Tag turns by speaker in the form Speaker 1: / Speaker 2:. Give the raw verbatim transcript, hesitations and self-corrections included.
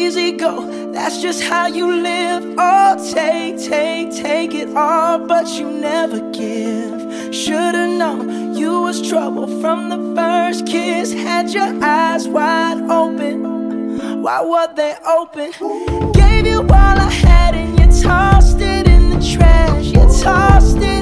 Speaker 1: easy go, that's just how you live. Oh, take, take, take it all, but you never give. Should've known you was trouble from the first kiss. Had your eyes wide open, why were they open? Gave you all I had and you tossed it in the trash. You tossed it